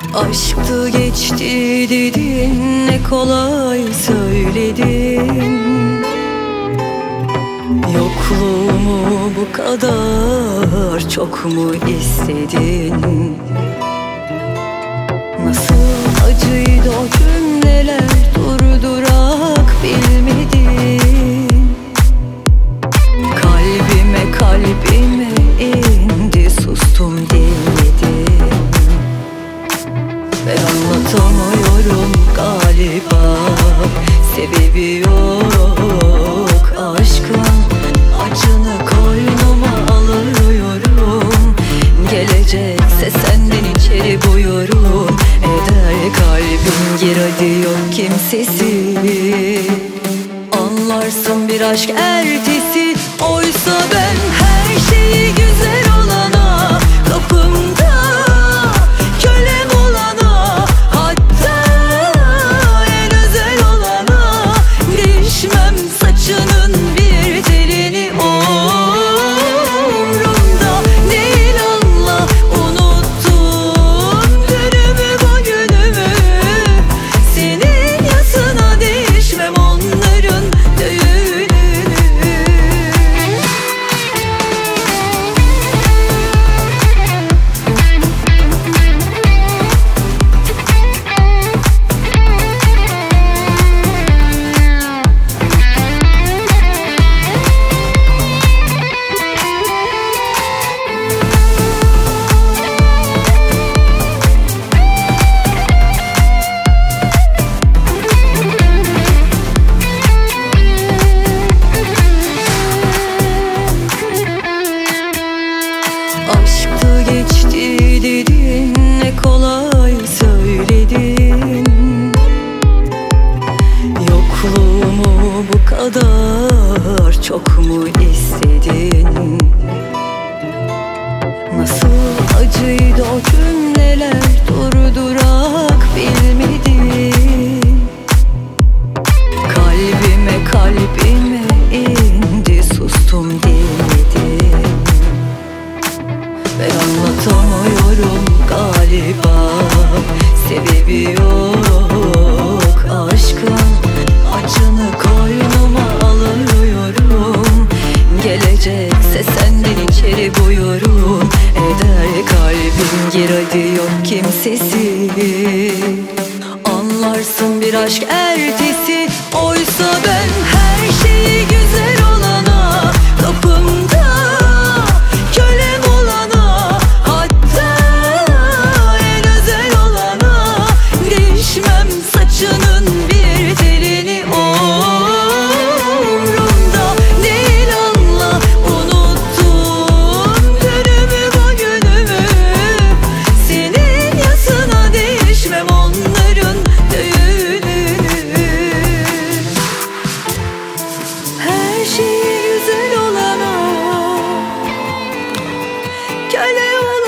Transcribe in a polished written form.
Aşktı geçti dedin, ne kolay söyledin. Yokluğumu bu kadar çok mu istedin? Nasıl acıydı o cümleler, durdurak bilmedin. Kalbime kalbime indi, sustum dinledim. Ve anlatamıyorum galiba, sebebi yok aşkın. Acını koynuma alıyorum, gelecekse senden içeri buyurun. Eder kalbim gir hadi, yok kimsesi. Anlarsın bir aşk ertesi. Oysa ben her şeyi güzel olana, kapımda kölem olana, hatta en özel olana değişmem saçının bir telini. Umrumda değil anla, unuttum dünümü bugünümü. Senin yasına değişmem onların düğününü. Aşktı geçti dedin, ne kolay söyledin. Yokluğumu bu kadar çok mu istedin? Nasıl acıydı o cümleler, durdurak bilmedin. Kalbime kalbime indi, sustum dinledim. Ve anlatamıyorum galiba, sebebi yok aşkın. Acını koynuma alıyorum, gelecekse senden içeri buyurun. Eder kalbim gir hadi, yok kimsesi. Anlarsın bir aşk ertesi. Oysa ben her şeyi güzel olana, kapımda kölem olana, hatta en özel olana değişmem saçının bir telini. Umrumda değil anla, unuttum dünümü bugünümü. Senin yasına değişmem onların düğününü. Her şeyi güzel olana köle olana.